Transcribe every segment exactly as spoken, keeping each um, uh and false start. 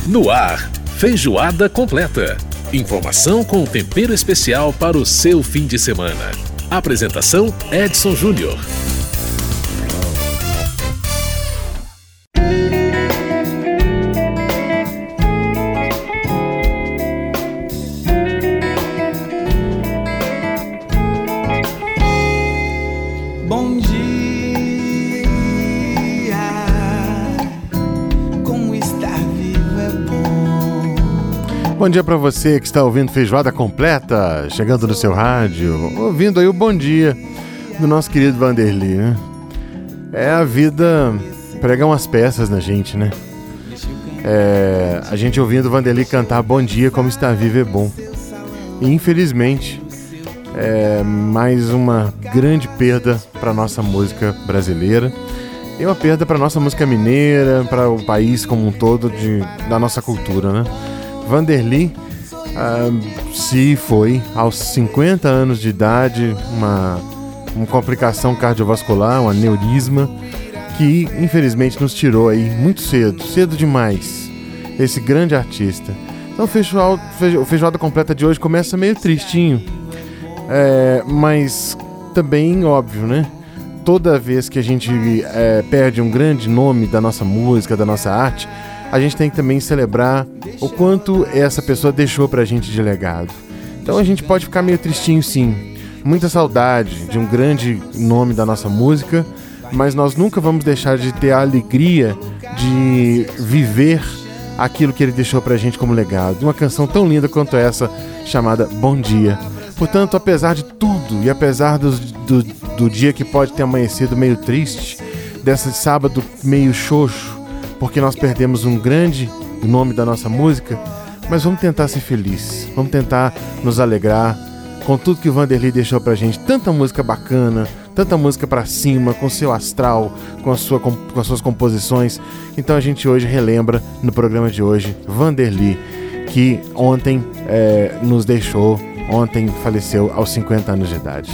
No ar, Feijoada Completa. Informação com tempero especial para o seu fim de semana. Apresentação Edson Júnior. Bom dia, como estar vivo é bom. Bom dia para você que está ouvindo Feijoada Completa, chegando no seu rádio, ouvindo aí o bom dia do nosso querido Vanderly, né? É, a vida prega umas peças na gente, né? É, a gente ouvindo o Vanderly cantar Bom Dia, como estar vivo é bom. E infelizmente, é mais uma grande perda para nossa música brasileira e uma perda para nossa música mineira, para o país como um todo, de, da nossa cultura, né? Vanderly ah, se foi aos cinquenta anos de idade, uma, uma complicação cardiovascular, um aneurisma, que infelizmente nos tirou aí muito cedo, cedo demais, esse grande artista. Então o Feijoada, o Feijoada Completa de hoje começa meio tristinho, é, mas também óbvio, né? Toda vez que a gente é, perde um grande nome da nossa música, da nossa arte, a gente tem que também celebrar o quanto essa pessoa deixou pra gente de legado. Então a gente pode ficar meio tristinho, sim. Muita saudade de um grande nome da nossa música, mas nós nunca vamos deixar de ter a alegria de viver aquilo que ele deixou pra gente como legado. Uma canção tão linda quanto essa, chamada Bom Dia. Portanto, apesar de tudo e apesar do, do, do dia que pode ter amanhecido meio triste, desse sábado meio xoxo, porque nós perdemos um grande nome da nossa música, mas vamos tentar ser felizes, vamos tentar nos alegrar com tudo que o Vanderly deixou pra gente, tanta música bacana, tanta música pra cima, com seu astral, com, a sua, com, com as suas composições. Então a gente hoje relembra, no programa de hoje, Vanderly, que ontem é, nos deixou, ontem faleceu aos cinquenta anos de idade.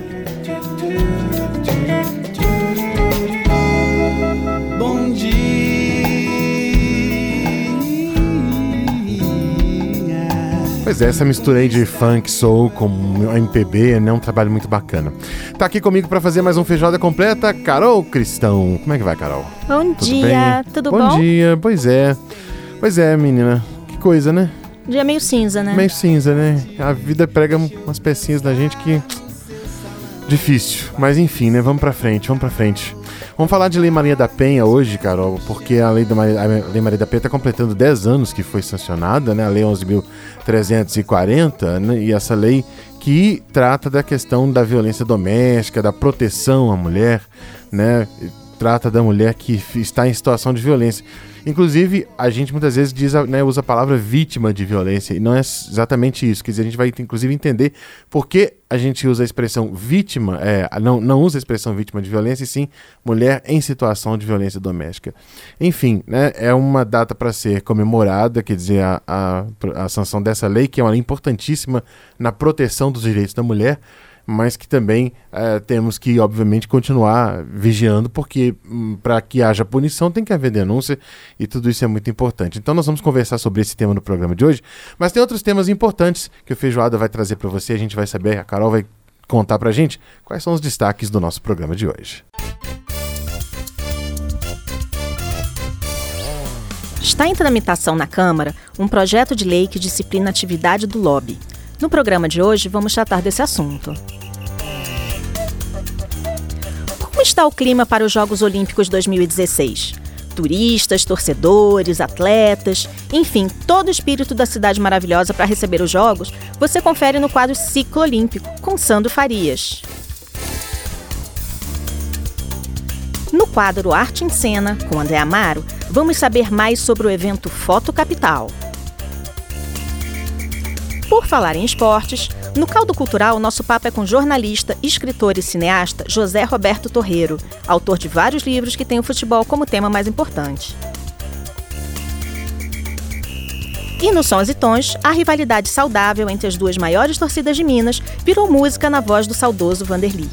Pois é, essa mistura aí de funk, soul com M P B, né? Um trabalho muito bacana. Tá aqui comigo pra fazer mais um Feijoada Completa, Carol Cristão. Como é que vai, Carol? Bom tudo dia, bem? tudo bom? bom? Bom dia, pois é. Pois é, menina. Que coisa, né? Dia meio cinza, né? Meio cinza, né? A vida prega umas pecinhas da gente que... difícil. Mas enfim, né? Vamos pra frente, vamos pra frente. Vamos falar de Lei Maria da Penha hoje, Carol, porque a Lei, da Maria, a Lei Maria da Penha está completando dez anos que foi sancionada, né? A Lei onze mil trezentos e quarenta, né? E essa lei que trata da questão da violência doméstica, da proteção à mulher, né? Trata da mulher que está em situação de violência. Inclusive, a gente muitas vezes diz, né, usa a palavra vítima de violência, e não é exatamente isso. Quer dizer, a gente vai inclusive entender por que a gente usa a expressão vítima, é, não, não usa a expressão vítima de violência, e sim mulher em situação de violência doméstica. Enfim, né, é uma data para ser comemorada, quer dizer, a, a, a sanção dessa lei, que é uma lei importantíssima na proteção dos direitos da mulher, mas que também é, temos que, obviamente, continuar vigiando, porque hum, para que haja punição tem que haver denúncia, e tudo isso é muito importante. Então nós vamos conversar sobre esse tema no programa de hoje, mas tem outros temas importantes que o Feijoada vai trazer para você, a gente vai saber, a Carol vai contar para a gente quais são os destaques do nosso programa de hoje. Está em tramitação na Câmara um projeto de lei que disciplina a atividade do lobby. No programa de hoje, vamos tratar desse assunto. Como está o clima para os Jogos Olímpicos dois mil e dezesseis? Turistas, torcedores, atletas, enfim, todo o espírito da cidade maravilhosa para receber os Jogos, você confere no quadro Ciclo Olímpico, com Sandro Farias. No quadro Arte em Cena, com André Amaro, vamos saber mais sobre o evento Foto Capital. Por falar em esportes, no Caldo Cultural, nosso papo é com jornalista, escritor e cineasta José Roberto Torreiro, autor de vários livros que têm o futebol como tema mais importante. E no Sons e Tons, a rivalidade saudável entre as duas maiores torcidas de Minas virou música na voz do saudoso Vanderly.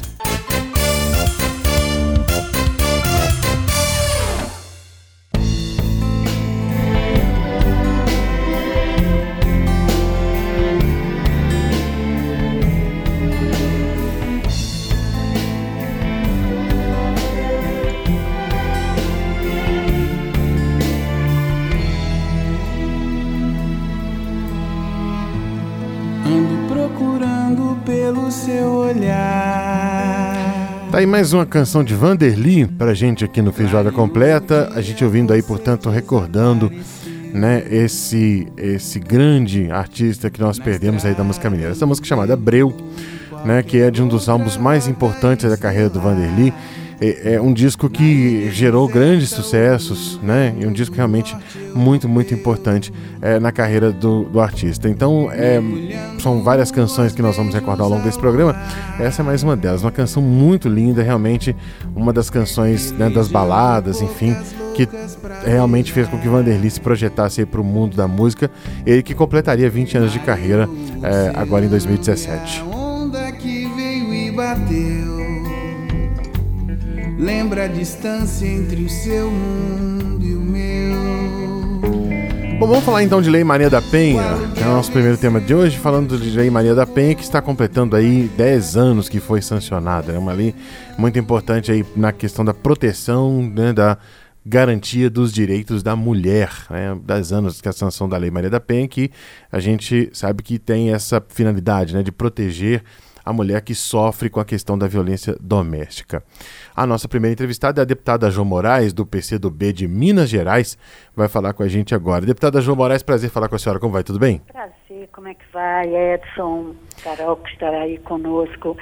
seu olhar. Tá aí mais uma canção de Vanderly pra gente aqui no Feijoada Completa. A gente ouvindo aí, portanto, recordando, né, esse, esse grande artista que nós perdemos aí da música mineira. Essa música chamada Breu, né, que é de um dos álbuns mais importantes da carreira do Vanderly. É, é um disco que gerou grandes sucessos, né, e um disco realmente muito, muito importante é, na carreira do, do artista. Então, é, são várias canções que nós vamos recordar ao longo desse programa. Essa é mais uma delas, uma canção muito linda, realmente uma das canções, né, das baladas, enfim, que realmente fez com que Vanderly se projetasse para o mundo da música. Ele que completaria vinte anos de carreira é, agora em dois mil e dezessete. Onda que veio e bateu, lembra a distância entre o seu mundo e o meu. Bom, vamos falar então de Lei Maria da Penha, que é o nosso primeiro tema de hoje, falando de Lei Maria da Penha, que está completando aí dez anos que foi sancionada. É uma lei muito importante aí na questão da proteção, né, da garantia dos direitos da mulher, né? dez anos que a sanção da Lei Maria da Penha, que a gente sabe que tem essa finalidade, né, de proteger a mulher que sofre com a questão da violência doméstica. A nossa primeira entrevistada é a deputada Jo Moraes, do P C do B de Minas Gerais, vai falar com a gente agora. Deputada Jo Moraes, prazer falar com a senhora. Como vai? Tudo bem? Prazer, como é que vai, Edson, Carol, que estará aí conosco.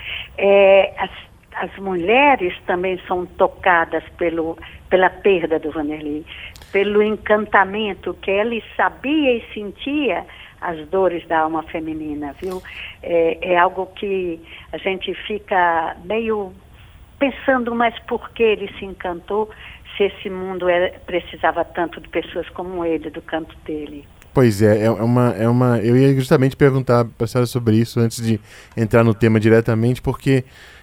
É, as, as mulheres também são tocadas pelo, pela perda do Vanderly, pelo encantamento que ele sabia e sentia as dores da alma feminina, viu? É, é algo que a gente fica meio pensando, mas por que ele se encantou, se esse mundo era, precisava tanto de pessoas como ele, do canto dele? Pois é, é uma, é uma, eu ia justamente perguntar para a senhora sobre isso antes de entrar no tema diretamente, porque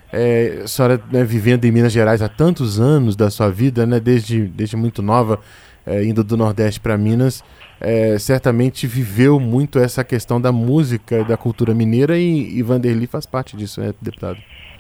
é, a senhora, né, vivendo em Minas Gerais há tantos anos da sua vida, né, desde, desde muito nova, é, indo do Nordeste para Minas, É, certamente viveu muito essa questão da música, da cultura mineira, e, e Vanderly faz parte disso, né, deputado?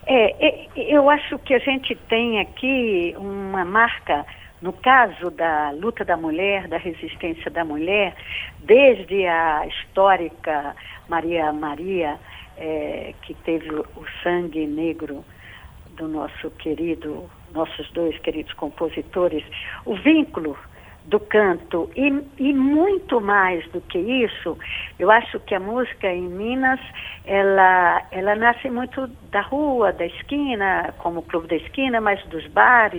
É, eu acho que a gente tem aqui uma marca, no caso da luta da mulher, da resistência da mulher, desde a histórica Maria Maria, é, que teve o sangue negro do nosso querido, nossos dois queridos compositores, o vínculo do canto, e, e muito mais do que isso, eu acho que a música em Minas, ela, ela nasce muito da rua, da esquina, como o Clube da Esquina, mas dos bares,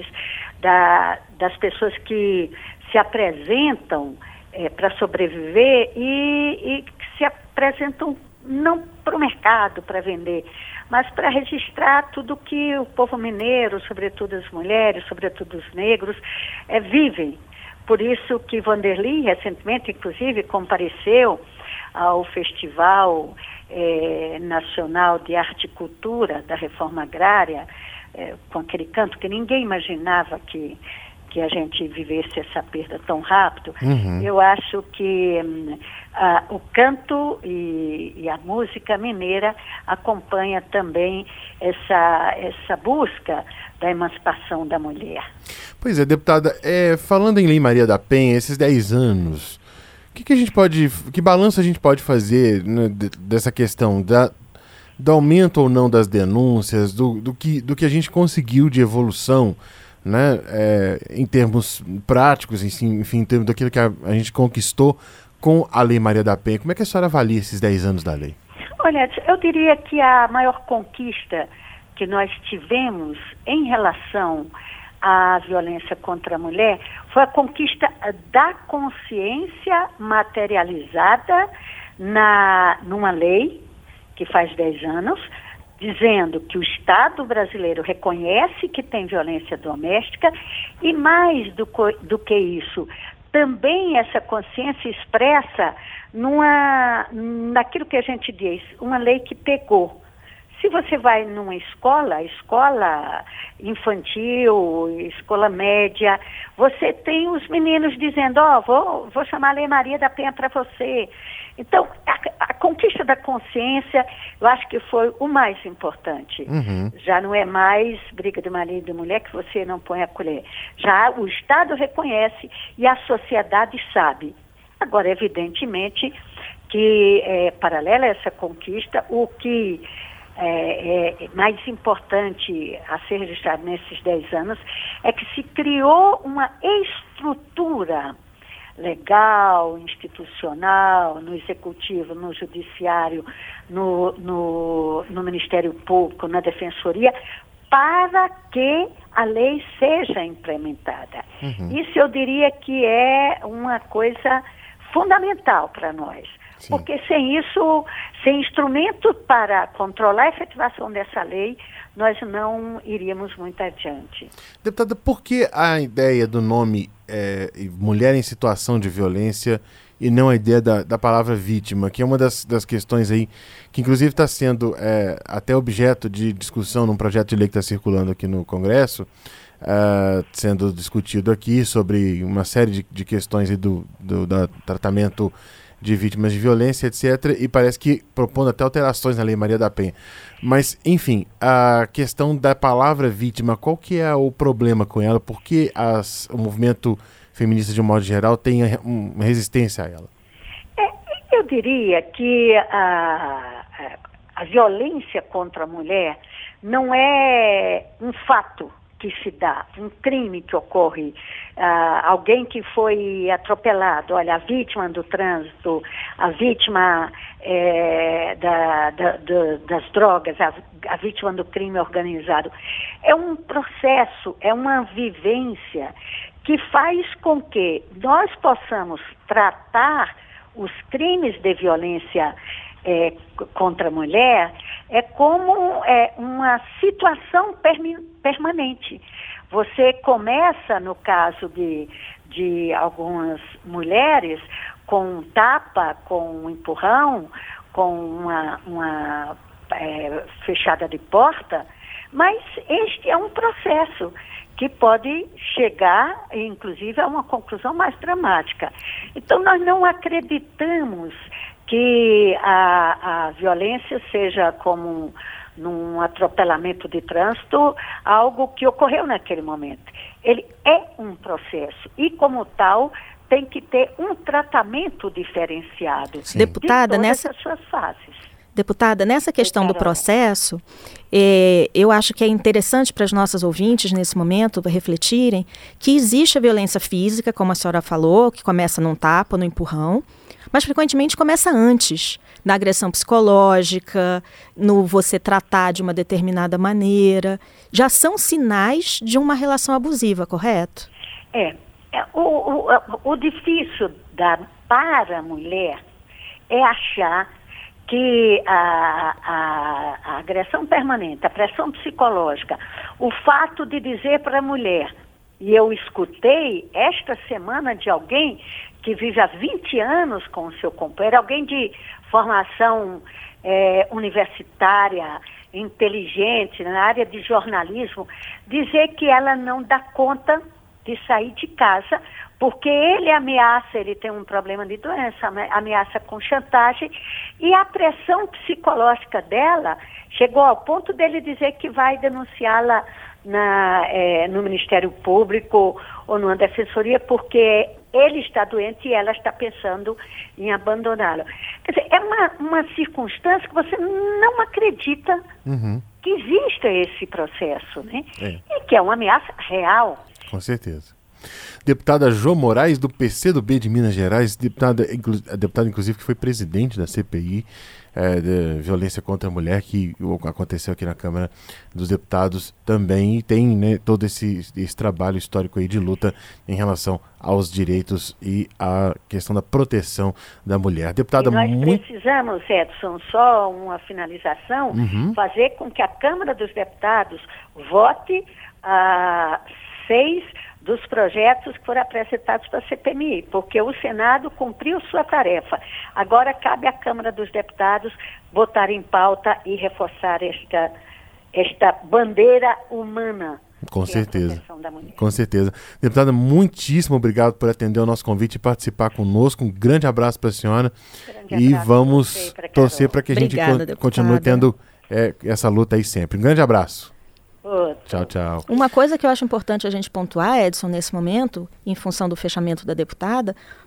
da, das pessoas que se apresentam é, para sobreviver e, e que se apresentam não para o mercado, para vender, mas para registrar tudo que o povo mineiro, sobretudo as mulheres, sobretudo os negros, é, vivem. Por isso que Vanderly, recentemente, inclusive, compareceu ao Festival eh, Nacional de Arte e Cultura da Reforma Agrária, eh, com aquele canto que ninguém imaginava que, que a gente vivesse essa perda tão rápido. Uhum. Eu acho que hum, a, o canto e, e a música mineira acompanha também essa, essa busca da emancipação da mulher. Pois é, deputada, é, falando em Lei Maria da Penha, esses dez anos, o que, que a gente pode, que balanço a gente pode fazer, né, de, dessa questão da, do aumento ou não das denúncias, do, do, que, do que a gente conseguiu de evolução, né, é, em termos práticos, enfim, enfim, em termos daquilo que a, a gente conquistou com a Lei Maria da Penha? Como é que a senhora avalia esses dez anos da lei? Olha, eu diria que a maior conquista que nós tivemos em relação à violência contra a mulher foi a conquista da consciência materializada na, numa lei que faz dez anos, dizendo que o Estado brasileiro reconhece que tem violência doméstica e, mais do, do que isso, também essa consciência expressa numa, naquilo que a gente diz, uma lei que pegou. Se você vai numa escola, escola infantil, escola média, você tem os meninos dizendo, ó, oh, vou, vou chamar a Lei Maria da Penha para você. Então, a, a conquista da consciência, eu acho que foi o mais importante. Uhum. Já não é mais briga de marido e de mulher que você não põe a colher. Já o Estado reconhece e a sociedade sabe. Agora, evidentemente, que é paralela a essa conquista, o que é, é, mais importante a ser registrado nesses dez anos é que se criou uma estrutura legal, institucional, no executivo, no judiciário, no, no, no Ministério Público, na Defensoria, para que a lei seja implementada. Uhum. Isso eu diria que é uma coisa fundamental para nós. Sim. Porque sem isso, sem instrumento para controlar a efetivação dessa lei, nós não iríamos muito adiante. Deputada, por que a ideia do nome é, mulher em situação de violência e não a ideia da, da palavra vítima, que é uma das, das questões aí que inclusive está sendo é, até objeto de discussão num projeto de lei que está circulando aqui no Congresso, é, sendo discutido aqui sobre uma série de, de questões aí do, do da tratamento de vítimas de violência, etcétera, e parece que propondo até alterações na Lei Maria da Penha. Mas, enfim, a questão da palavra vítima, qual que é o problema com ela? Por que as, o movimento feminista, de um modo geral, tem uma resistência a ela? É, eu diria que a, a, a violência contra a mulher não é um fato que se dá, um crime que ocorre, uh, alguém que foi atropelado, olha, a vítima do trânsito, a vítima é, da, da, da, das drogas, a, a vítima do crime organizado. É um processo, é uma vivência que faz com que nós possamos tratar os crimes de violência é, contra a mulher é como é, uma situação permi- permanente. Você começa, no caso de, de algumas mulheres, com um tapa, com um empurrão, com uma, uma é, fechada de porta, mas este é um processo que pode chegar, inclusive, a uma conclusão mais dramática. Então, nós não acreditamos que a, a violência seja como num atropelamento de trânsito, algo que ocorreu naquele momento. Ele é um processo e, como tal, tem que ter um tratamento diferenciado. Sim. Deputada, de todas nessa... as suas fases. Deputada, nessa questão do processo, é, eu acho que é interessante para as nossas ouvintes, nesse momento, refletirem que existe a violência física, como a senhora falou, que começa num tapa, no empurrão, mas frequentemente começa antes, na agressão psicológica, no você tratar de uma determinada maneira. Já são sinais de uma relação abusiva, correto? É. é o, o, o difícil da, para a mulher é achar que a, a, a agressão permanente, a pressão psicológica, o fato de dizer para a mulher, e eu escutei esta semana de alguém que vive há vinte anos com o seu companheiro, alguém de formação é, universitária, inteligente, na área de jornalismo, dizer que ela não dá conta de sair de casa, porque ele ameaça, ele tem um problema de doença, ameaça com chantagem, e a pressão psicológica dela chegou ao ponto dele dizer que vai denunciá-la na, é, no Ministério Público ou numa defensoria, porque ele está doente e ela está pensando em abandoná-lo. Quer dizer, é uma, uma circunstância que você não acredita uhum. que exista esse processo, né? É. E que é uma ameaça real. Com certeza. Deputada Jo Moraes, do P C do B de Minas Gerais, deputada, inclu, deputada inclusive que foi presidente da C P I é, de violência contra a mulher, que aconteceu aqui na Câmara dos Deputados também, e tem, né, todo esse, esse trabalho histórico aí de luta em relação aos direitos e a questão da proteção da mulher. Deputada, e nós muito... precisamos, Edson, só uma finalização, uhum. fazer com que a Câmara dos Deputados vote a uh, seis dos projetos que foram apresentados para a C P M I, porque o Senado cumpriu sua tarefa. Agora cabe à Câmara dos Deputados botar em pauta e reforçar esta, esta bandeira humana. Com certeza. Com certeza. Deputada, muitíssimo obrigado por atender o nosso convite e participar conosco. Um grande abraço para a senhora. E vamos pra torcer para que a Obrigada, gente co- continue tendo é, essa luta aí sempre. Um grande abraço. Outro. Tchau, tchau. Uma coisa que eu acho importante a gente pontuar, Edson, nesse momento, em função do fechamento da deputada,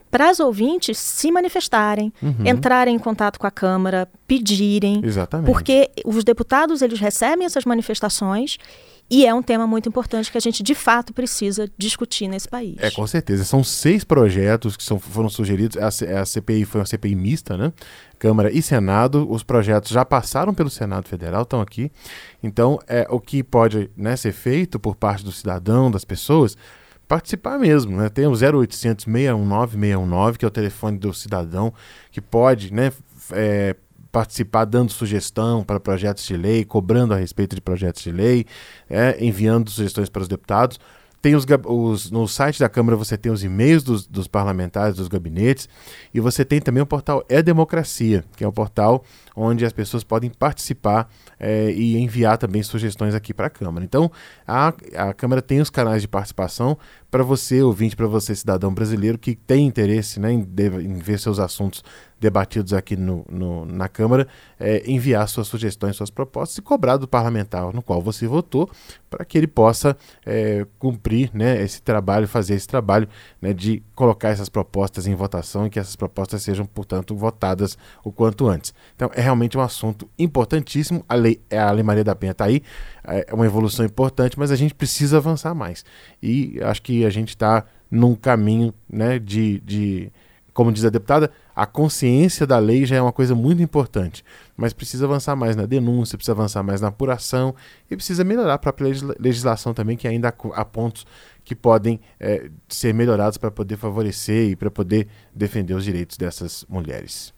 para as ouvintes se manifestarem, uhum. entrarem em contato com a Câmara, pedirem. Exatamente. Porque os deputados, eles recebem essas manifestações e é um tema muito importante que a gente, de fato, precisa discutir nesse país. É, com certeza. São seis projetos que são, foram sugeridos. A, a C P I foi uma C P I mista, né? Câmara e Senado. Os projetos já passaram pelo Senado Federal, estão aqui. Então, é, o que pode, né, ser feito por parte do cidadão, das pessoas, participar mesmo, né? Tem o zero oitocentos, seis um nove, seis um nove, que é o telefone do cidadão, que pode, né, é, participar dando sugestão para projetos de lei, cobrando a respeito de projetos de lei, é, enviando sugestões para os deputados. Tem os, os, no site da Câmara você tem os e-mails dos, dos parlamentares, dos gabinetes, e você tem também o portal É Democracia, que é o portal onde as pessoas podem participar é, e enviar também sugestões aqui para a Câmara. Então, a, a Câmara tem os canais de participação para você, ouvinte, para você, cidadão brasileiro, que tem interesse, né, em, de, em ver seus assuntos debatidos aqui no, no, na Câmara, é, enviar suas sugestões, suas propostas e cobrar do parlamentar no qual você votou, para que ele possa é, cumprir, né, esse trabalho, fazer esse trabalho, né, de colocar essas propostas em votação e que essas propostas sejam, portanto, votadas o quanto antes. Então, é realmente um assunto importantíssimo. A lei, a Lei Maria da Penha está aí, é uma evolução importante, mas a gente precisa avançar mais. E acho que a gente está num caminho, né, de, de, como diz a deputada, a consciência da lei já é uma coisa muito importante, mas precisa avançar mais na denúncia, precisa avançar mais na apuração e precisa melhorar a própria legislação também, que ainda há pontos que podem é, ser melhorados para poder favorecer e para poder defender os direitos dessas mulheres.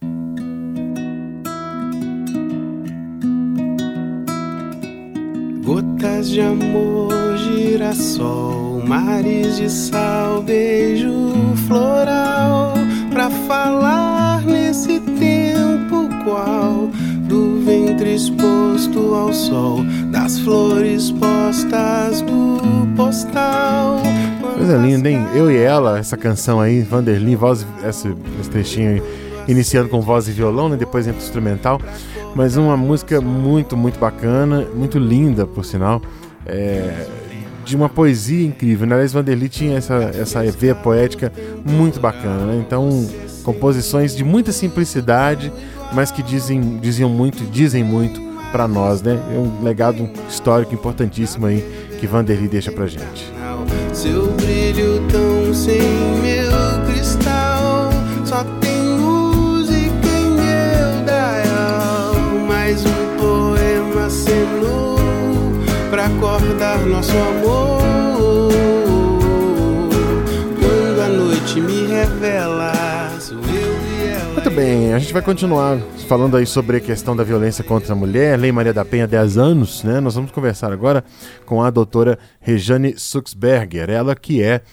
Gotas de amor, girassol, mares de sal, beijo floral, pra falar nesse tempo qual, do ventre exposto ao sol, das flores postas do postal. Coisa linda, hein? Eu e Ela, essa canção aí, Vanderlyn, voz, esse, esse trechinho aí, iniciando com voz e violão, né? Depois entra o instrumental. Mas uma música muito, muito bacana, muito linda, por sinal, é, de uma poesia incrível. Na verdade, Vanderlyn tinha essa, essa veia poética muito bacana, né? Então, composições de muita simplicidade, mas que dizem, diziam muito, dizem muito para nós, né? É um legado histórico importantíssimo aí que Vanderlyn deixa pra gente. Seu brilho tão sem meu cristal, só tem luz e quem eu dar mais um poema acenou pra acordar nosso amor. Quando a noite me revela, sou eu e ela. Muito bem, a gente vai continuar falando aí sobre a questão da violência contra a mulher, Lei Maria da Penha, dez anos, né? Nós vamos conversar agora com a doutora Rejane Suxberger, ela que é,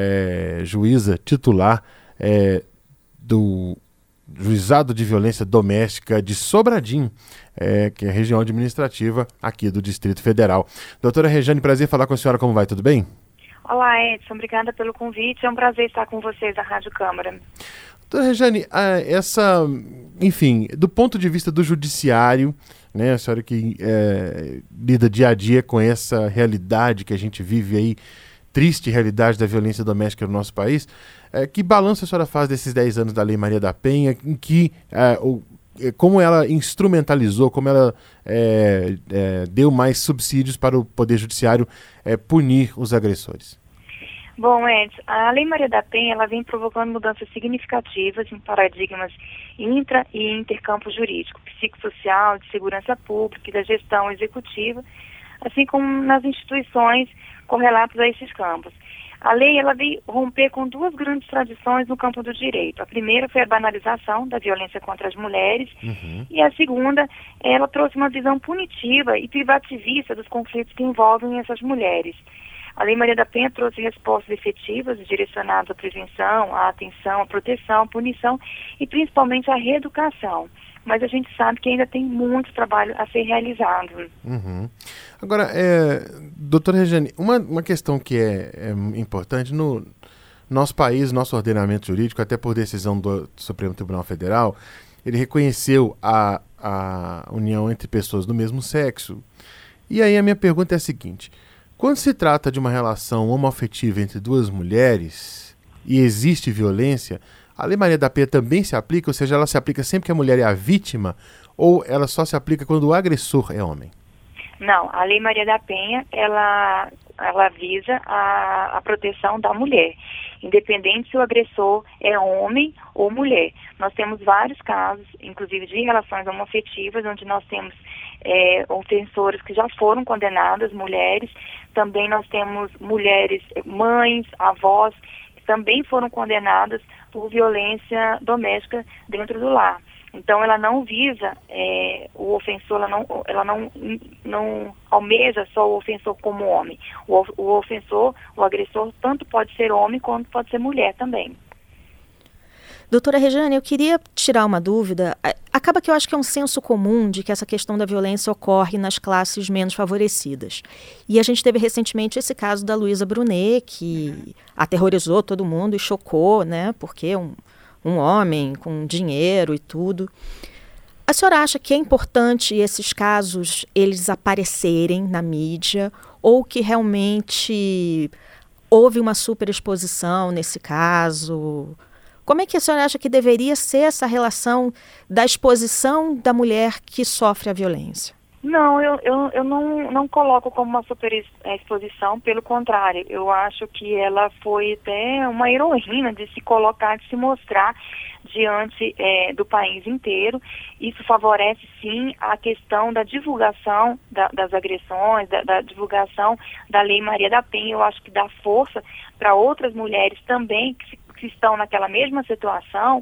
é juíza titular é, do Juizado de Violência Doméstica de Sobradinho, é, que é a região administrativa aqui do Distrito Federal. Doutora Rejane, prazer falar com a senhora, como vai? Tudo bem? Olá, Edson, obrigada pelo convite, é um prazer estar com vocês da Rádio Câmara. Doutora Rejane, essa, enfim, do ponto de vista do judiciário, né, a senhora que é, lida dia a dia com essa realidade que a gente vive aí, triste realidade da violência doméstica no nosso país, é, que balanço a senhora faz desses dez anos da Lei Maria da Penha, em que, é, o, como ela instrumentalizou, como ela é, é, deu mais subsídios para o Poder Judiciário é, punir os agressores? Bom, Edson, a Lei Maria da Penha ela vem provocando mudanças significativas em paradigmas intra- e intercampo jurídico, psicossocial, de segurança pública e da gestão executiva, assim como nas instituições correlatas a esses campos. A lei ela veio romper com duas grandes tradições no campo do direito. A primeira foi a banalização da violência contra as mulheres, uhum. e a segunda, ela trouxe uma visão punitiva e privativista dos conflitos que envolvem essas mulheres. A Lei Maria da Penha trouxe respostas efetivas direcionadas à prevenção, à atenção, à proteção, à punição e principalmente à reeducação. Mas a gente sabe que ainda tem muito trabalho a ser realizado. Uhum. Agora, é, doutora Rejane, uma, uma questão que é, é importante no nosso país, nosso ordenamento jurídico, até por decisão do Supremo Tribunal Federal, ele reconheceu a, a união entre pessoas do mesmo sexo. E aí a minha pergunta é a seguinte: quando se trata de uma relação homoafetiva entre duas mulheres e existe violência, A Lei Maria da Penha também se aplica, ou seja, ela se aplica sempre que a mulher é a vítima, ou ela só se aplica quando o agressor é homem? Não, a Lei Maria da Penha, ela, ela visa a, a proteção da mulher, independente se o agressor é homem ou mulher. Nós temos vários casos, inclusive de relações homoafetivas, onde nós temos é, ofensoras que já foram condenadas, mulheres. Também nós temos mulheres, mães, avós, que também foram condenadas por violência doméstica dentro do lar. Então, ela não visa é, o ofensor, ela, não, ela não, não almeja só o ofensor como homem. O, o ofensor, o agressor, tanto pode ser homem quanto pode ser mulher também. Doutora Rejane, eu queria tirar uma dúvida. Acaba que eu acho que é um senso comum de que essa questão da violência ocorre nas classes menos favorecidas. E a gente teve recentemente esse caso da Luísa Brunet, que aterrorizou todo mundo e chocou, né? Porque um... um homem com dinheiro e tudo. A senhora acha que é importante esses casos, eles aparecerem na mídia, ou que realmente houve uma superexposição nesse caso? Como é que a senhora acha que deveria ser essa relação da exposição da mulher que sofre a violência? Não, eu, eu, eu não, não coloco como uma super exposição, pelo contrário, eu acho que ela foi até uma heroína de se colocar, de se mostrar diante é, do país inteiro. Isso favorece sim a questão da divulgação da, das agressões, da, da divulgação da Lei Maria da Penha. Eu acho que dá força para outras mulheres também que se que estão naquela mesma situação,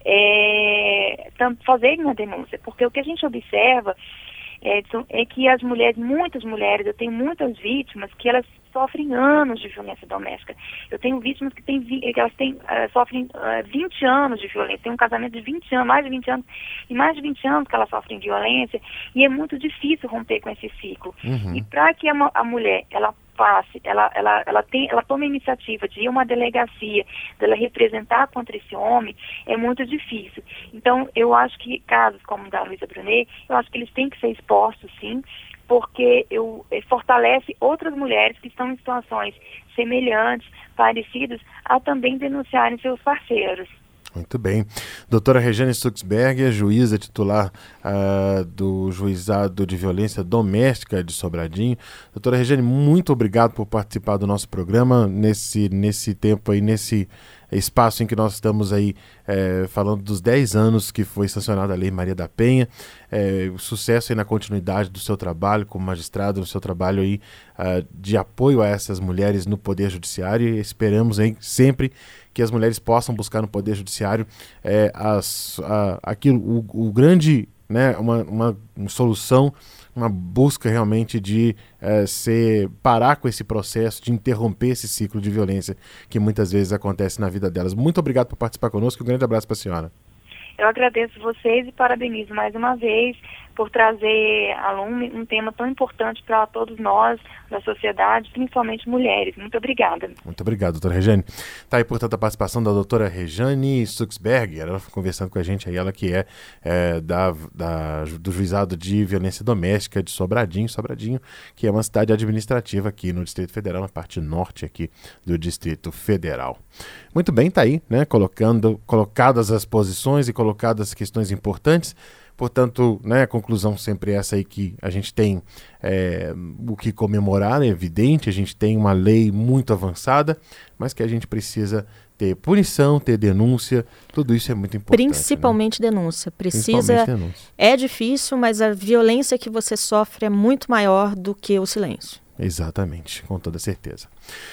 é, fazerem a denúncia, porque o que a gente observa Edson, é que as mulheres, muitas mulheres, eu tenho muitas vítimas que elas sofrem anos de violência doméstica. Eu tenho vítimas que, têm, que elas têm, uh, sofrem uh, vinte anos de violência, tem um casamento de vinte anos, mais de vinte anos, e mais de vinte anos que elas sofrem violência, e é muito difícil romper com esse ciclo. Uhum. E para que a, a mulher, ela passe, ela, ela, ela, tem, ela toma a iniciativa de ir a uma delegacia, dela representar contra esse homem, é muito difícil. Então, eu acho que casos como o da Luísa Brunet, eu acho que eles têm que ser expostos, sim, porque eu, fortalece outras mulheres que estão em situações semelhantes, parecidas, a também denunciarem seus parceiros. Muito bem. Doutora Rejane Suxberger, juíza titular uh, do Juizado de Violência Doméstica de Sobradinho. Doutora Rejane, muito obrigado por participar do nosso programa nesse, nesse tempo aí, nesse espaço em que nós estamos aí é, falando dos dez anos que foi sancionada a Lei Maria da Penha, é, o sucesso aí na continuidade do seu trabalho como magistrado, no seu trabalho aí uh, de apoio a essas mulheres no Poder Judiciário, e esperamos aí sempre que as mulheres possam buscar no Poder Judiciário é, as, a, aquilo, o, o grande, né, uma, uma, uma solução, uma busca realmente de é, ser, parar com esse processo, de interromper esse ciclo de violência que muitas vezes acontece na vida delas. Muito obrigado por participar conosco, um grande abraço para a senhora. Eu agradeço vocês e parabenizo mais uma vez por trazer à lume um tema tão importante para todos nós, da sociedade, principalmente mulheres. Muito obrigada. Muito obrigado, doutora Rejane. Está aí, portanto, a participação da doutora Rejane Suxberger, ela conversando com a gente, aí, ela que é, é da, da, do Juizado de Violência Doméstica de Sobradinho, Sobradinho, que é uma cidade administrativa aqui no Distrito Federal, na parte norte aqui do Distrito Federal. Muito bem, está aí, né, colocando, colocadas as posições e colocadas as questões importantes. Portanto, né, a conclusão sempre é essa aí, que a gente tem é, o que comemorar, é evidente, a gente tem uma lei muito avançada, mas que a gente precisa ter punição, ter denúncia, tudo isso é muito importante. Principalmente, né? denúncia. Precisa, Principalmente denúncia. É difícil, mas a violência que você sofre é muito maior do que o silêncio. Exatamente, com toda certeza.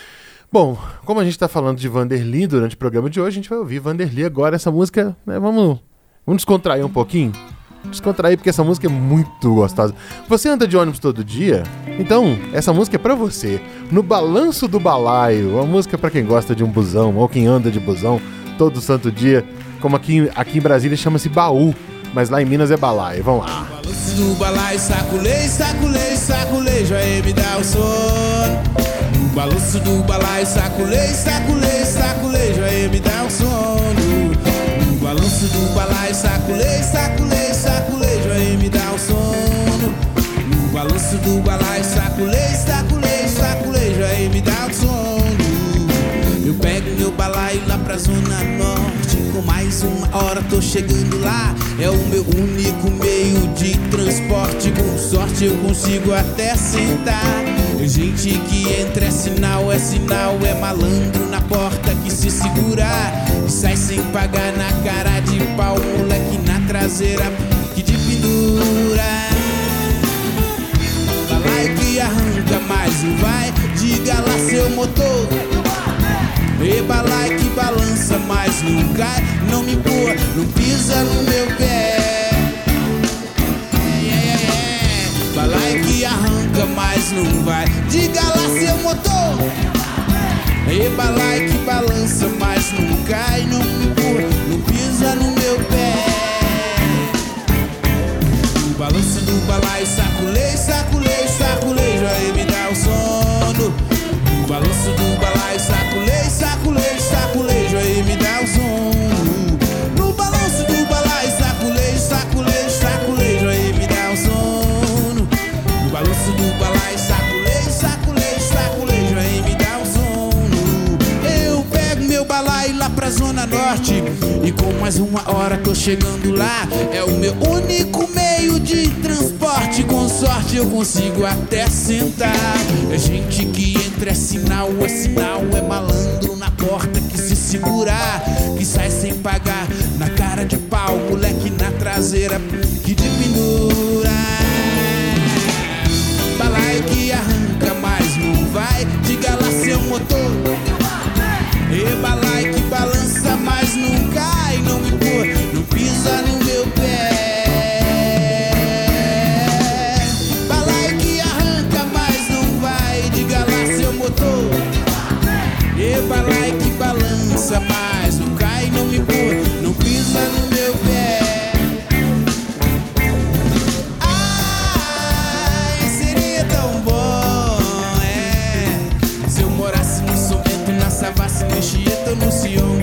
Bom, como a gente está falando de Vanderly durante o programa de hoje, a gente vai ouvir Vanderly agora, essa música, né, vamos, vamos descontrair um pouquinho? Descontrair, porque essa música é muito gostosa. Você anda de ônibus todo dia? Então, essa música é pra você. No Balanço do Balaio, uma música pra quem gosta de um busão, ou quem anda de busão todo santo dia, como aqui, aqui em Brasília chama-se baú, mas lá em Minas é balaio. Vamos lá. No balanço do balaio, saculei, saculei, saculei, já ia me dar o sono. No balanço do balaio, saculei, saculei, saculei, já ia me dar o sono. No balanço do balaio, saculei, saculei, saculei, já ia me dar o sono. No balanço do balaio, saculei, saculei, saculei, já ia me dar o sono. Eu pego meu balaio lá pra zona norte. Com mais uma hora tô chegando lá. É o meu único meio de transporte. Com sorte eu consigo até sentar. Gente que entra é sinal, é sinal, é malandro na porta que se segurar e sai sem pagar na cara de pau, moleque na traseira que de pendura. Balaio que arranca, mas não vai, diga lá seu motor. E balaio que balança, mas não cai, não me empurra, não pisa no meu pé. Balaio que arranca, mas não vai, diga lá seu motor. E balaio que balança, mas não cai, não me empurra, não pisa no meu pé. O balanço do balaio, saculei, saculei, saculejo, aí me dá o sono. O balanço do balaio, saculei, saculei, saculejo, aí me dá o sono. No balanço do balaio, saculei, saculei, saculejo, aí me dá o sono. No balanço do balaio, saculei, saculei, saculejo, aí me dá o sono. Eu pego meu balaio lá pra zona norte e com mais uma hora tô chegando lá. É o meu único meio de transporte. Com sorte eu consigo até sentar. É gente que entra é sinal, é sinal, é malandro na porta que se segurar, que sai sem pagar na cara de pau, moleque na traseira que de pendura. Balaio que arranca, mas não vai, diga lá seu motor. E balaio que balança, mas não cai, não me empurra, não pisa no meu pé. Balaio que arranca, mas não vai, diga lá seu motor. E balaio que balança, mas não cai, não me empurra, não pisa no meu pé. Ai, seria tão bom, é, se eu morasse no São Bento, na Savassi, no Anchieta, no Sion.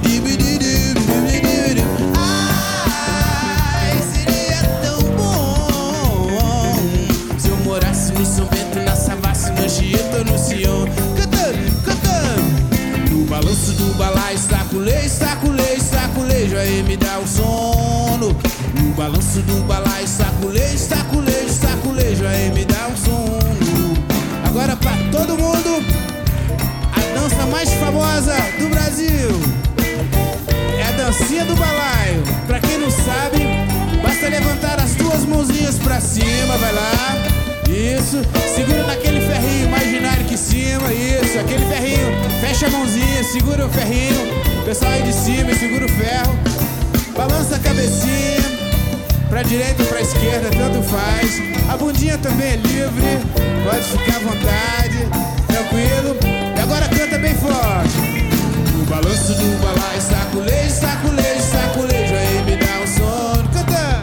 Ai, seria tão bom se eu morasse no São Bento, na Savassi, no Anchieta, no Sion. Cantando, cantando. No balanço do balaio, saculei, saculei, saculejo, aí me dá o sono. No balanço do balaio, saculei, saculei, saculejo, aí me dá o sono. Agora pra todo mundo, a dança mais famosa do Brasil é a dancinha do balaio. Pra quem não sabe, basta levantar as duas mãozinhas pra cima, vai lá. Isso, segura naquele ferrinho imaginário aqui em cima, isso, aquele ferrinho. Fecha a mãozinha, segura o ferrinho. O pessoal aí de cima, segura o ferro. Balança a cabecinha pra direita ou pra esquerda, tanto faz. A bundinha também é livre, pode ficar à vontade, tranquilo. E agora canta bem forte. No balanço do balaio, saculejo, saculejo, saculejo, aí me dá um sono. Canta!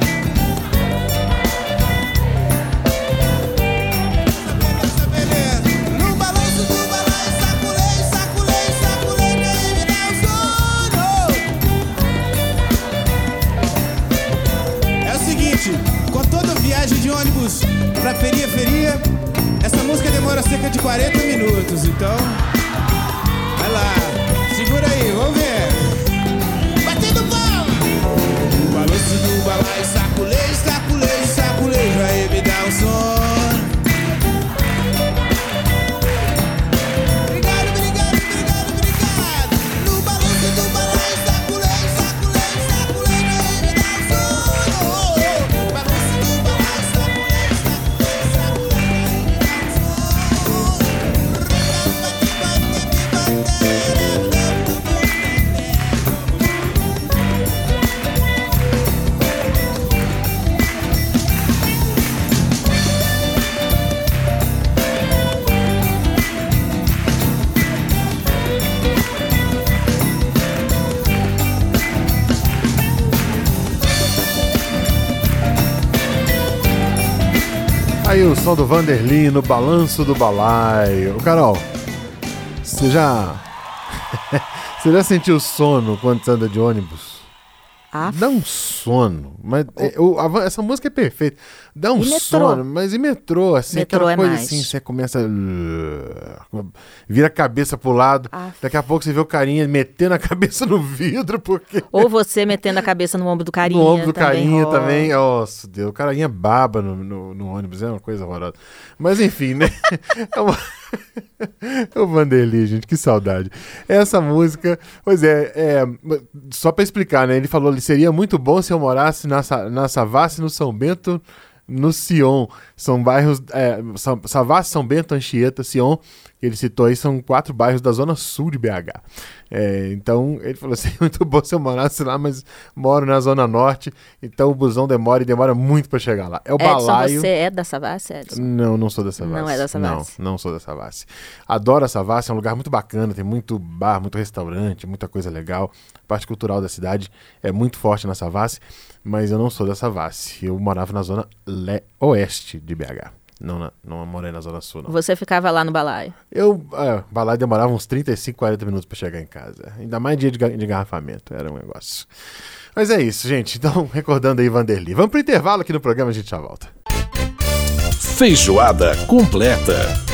Beleza, beleza. No balanço do balaio, saculejo, saculejo, saculejo, aí me dá um sono. É o seguinte, com toda viagem de ônibus pra periferia, essa música demora cerca de quarenta minutos, então vai lá, segura aí, vamos ver. Batendo palma. O balanço do balaio, saculejo, saculejo, saculejo, aí me dá um sono. Obrigado, obrigado, obrigado, obrigado. No balanço do balaio, saculejo, saculejo, saculejo, aí me dá um sono. O balanço do balaio, saculejo, saculejo, saculejo, aí me dá um sono. Aí o som do Vanderlin no balanço do balaio. Ô, Carol, você já... você já sentiu sono quando você anda de ônibus? Aff. Dá um sono. Mas é, o, a, essa música é perfeita. Dá um E sono. Mas e metrô, assim, Metrô aquela é coisa mais. assim, você começa. Uh, vira a cabeça pro lado. Aff. Daqui a pouco você vê o carinha metendo a cabeça no vidro, porque. Ou você metendo a cabeça no ombro do carinha. No ombro do também carinha rola. também. Nossa, Deus, o carinha baba no, no, no ônibus, é uma coisa horrorosa. Mas enfim, né? É uma... O Vanderly, gente, que saudade. Essa música, pois é, é só pra explicar, né? Ele falou que seria muito bom se eu morasse na, Sa- na Savassi, no São Bento, no Sion. São bairros, é, Sa- Savassi, São Bento, Anchieta, Sion, que ele citou aí, são quatro bairros da zona sul de B H. É, então, ele falou assim, muito bom se eu morasse lá, mas moro na zona norte, então o busão demora e demora muito pra chegar lá. É o Edson, balaio. você é da Savassi, Edson? Não, não sou da Savassi. Não é da Savassi. Não, não sou da Savassi. Adoro a Savassi, é um lugar muito bacana, tem muito bar, muito restaurante, muita coisa legal. A parte cultural da cidade é muito forte na Savassi, mas eu não sou da Savassi. Eu morava na zona le- oeste de B H. Não, na, não morei na zona sul, não. Você ficava lá no balaio. Eu, é, balaio demorava uns trinta e cinco, quarenta minutos pra chegar em casa. Ainda mais dia de, ga- de engarrafamento, era um negócio. Mas é isso, gente. Então, recordando aí Vanderly. Vamos pro intervalo aqui no programa, a gente já volta. Feijoada completa.